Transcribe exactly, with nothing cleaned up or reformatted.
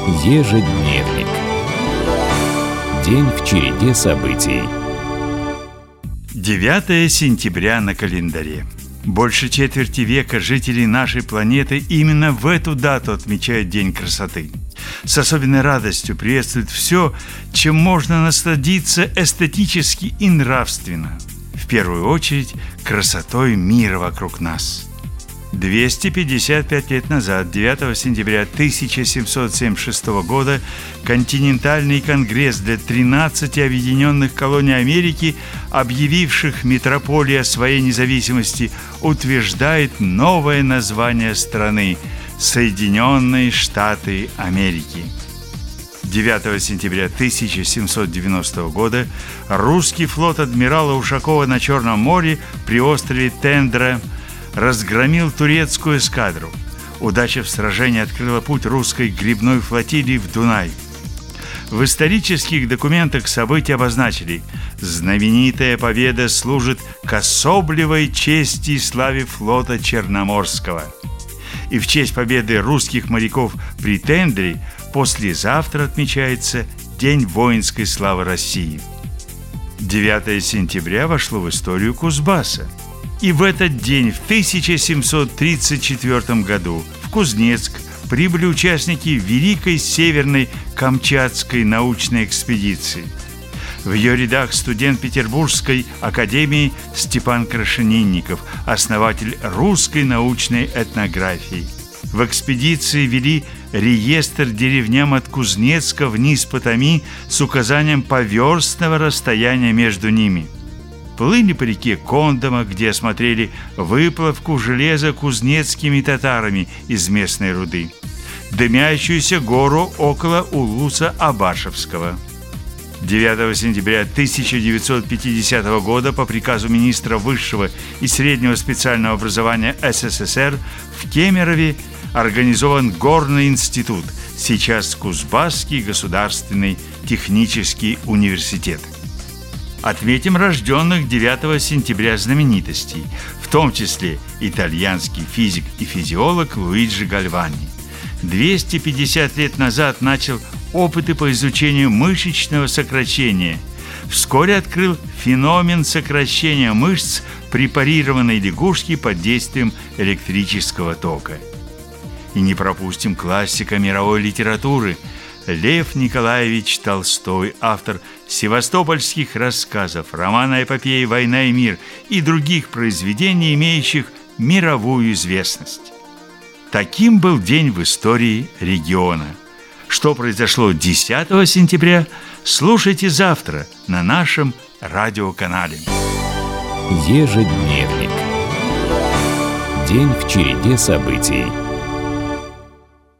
Ежедневник. День в череде событий. девятое сентября на календаре. Больше четверти века жители нашей планеты именно в эту дату отмечают День красоты. С особенной радостью приветствуют все, чем можно насладиться эстетически и нравственно. В первую очередь, красотой мира вокруг нас. двести пятьдесят пять лет назад, девятого сентября тысяча семьсот семьдесят шестого года, Континентальный конгресс для тринадцати объединенных колоний Америки, объявивших метрополии о своей независимости, утверждает новое название страны – Соединенные Штаты Америки. девятого сентября тысяча семьсот девяностого года русский флот адмирала Ушакова на Черном море при острове Тендра разгромил турецкую эскадру. Удача в сражении открыла путь русской грибной флотилии в Дунай. В исторических документах события обозначили: знаменитая победа служит к особливой чести и славе флота Черноморского. И в честь победы русских моряков при Тендре послезавтра отмечается День воинской славы России. девятое сентября вошло в историю Кузбасса. И в этот день, в тысяча семьсот тридцать четвёртом году, в Кузнецк прибыли участники Великой Северной Камчатской научной экспедиции. В ее рядах студент Петербургской академии Степан Крашенинников, основатель русской научной этнографии. В экспедиции вели реестр деревням от Кузнецка вниз по Томи с указанием поверстного расстояния между ними. Плыли по реке Кондома, где осмотрели выплавку железа кузнецкими татарами из местной руды, дымящуюся гору около Улуса Абашевского. девятого сентября тысяча девятьсот пятидесятого года по приказу министра высшего и среднего специального образования СССР в Кемерове организован Горный институт, сейчас Кузбасский государственный технический университет. Отметим рожденных девятого сентября знаменитостей, в том числе итальянский физик и физиолог Луиджи Гальвани. двести пятьдесят лет назад начал опыты по изучению мышечного сокращения. Вскоре открыл феномен сокращения мышц препарированной лягушки под действием электрического тока. И не пропустим классика мировой литературы – Лев Николаевич Толстой, автор севастопольских рассказов, романа эпопеи «Война и мир» и других произведений, имеющих мировую известность. Таким был день в истории региона. Что произошло десятого сентября, слушайте завтра на нашем радиоканале. Ежедневник. День в череде событий.